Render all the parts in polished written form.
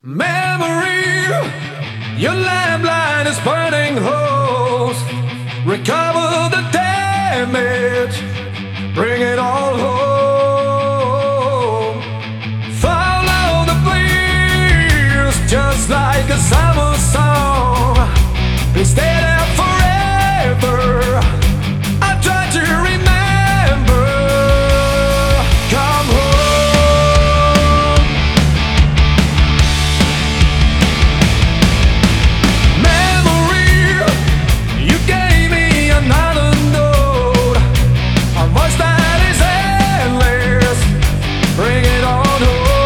Memory, your lamplight is burning holes. Recover the damage, bring it all home. Follow the breeze, just like a summer song. Please stay there forever. I try to remember. Come home. Memory, you gave me another note, a voice that is endless. Bring it on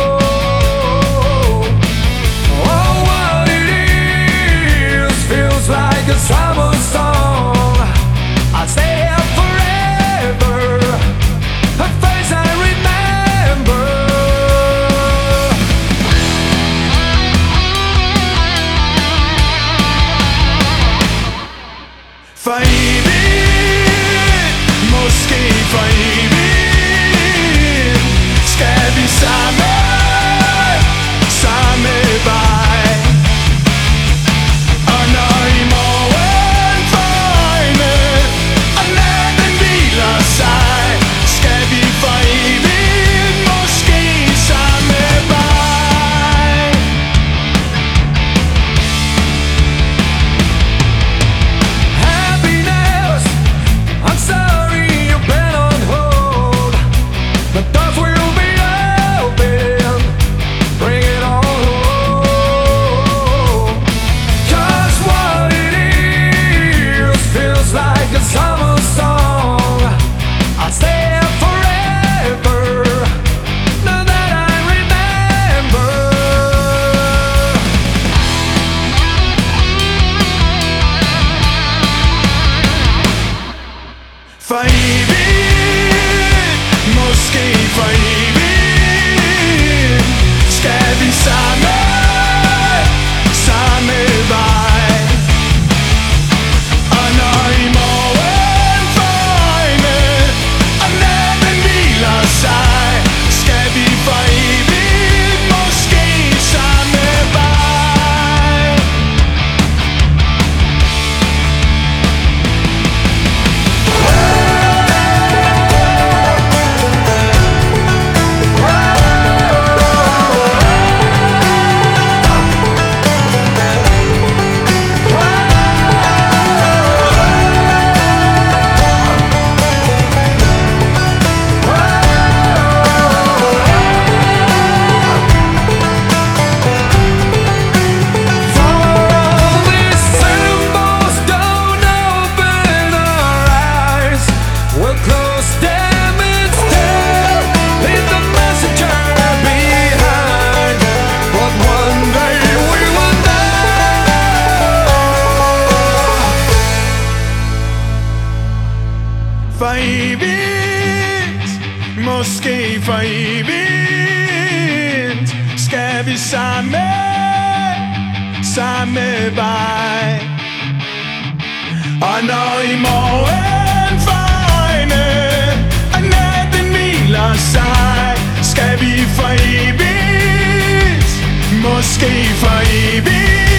home. Oh, what it is feels like a summer song. I'll stay here forever. A face I remember. Fejbin, måske fejbin. Skal vi samme vej? Og når i morgen øjne og natten hviler sig, skal vi fejbin, måske samme vej. Happiness, I'm sorry you've been on hold. The doors will be open. Bring it on home. 'Cause what it is feels like a summer song. I'll stay here forever. Now that I remember. Fejbin, måske fejbin. Skal vi samme vej? Og når i morgen øjne og natten hviler sig, skal vi fejbin, måske samme vej. All these symbols don't open our eyes. We'll close them instead. Leave the messenger behind. But one day we will know. Fejbin, måske fejbin. Skal vi samme vej? Og når i morgen øjne og natten hviler sig, skal vi fejbin, måske fejbin.